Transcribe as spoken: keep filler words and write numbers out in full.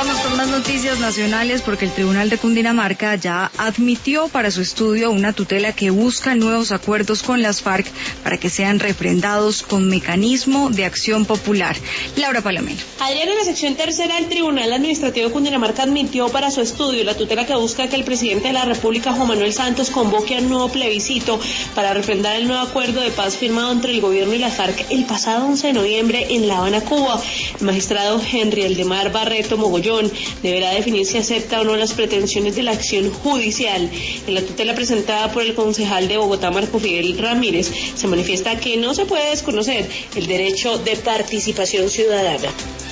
Vamos con más noticias nacionales porque el Tribunal de Cundinamarca ya admitió para su estudio una tutela que busca nuevos acuerdos con las FARC para que sean refrendados con mecanismo de acción popular. Laura Palomino. Ayer en la sección tercera del Tribunal Administrativo de Cundinamarca admitió para su estudio la tutela que busca que el presidente de la República, Juan Manuel Santos, convoque a un nuevo plebiscito para refrendar el nuevo acuerdo de paz firmado entre el gobierno y las FARC el pasado once de noviembre en La Habana, Cuba. El magistrado Henry Eldemar Barreto Mogollón deberá definir si acepta o no las pretensiones de la acción judicial. En la tutela presentada por el concejal de Bogotá, Marco Fidel Ramírez, se manifiesta que no se puede desconocer el derecho de participación ciudadana.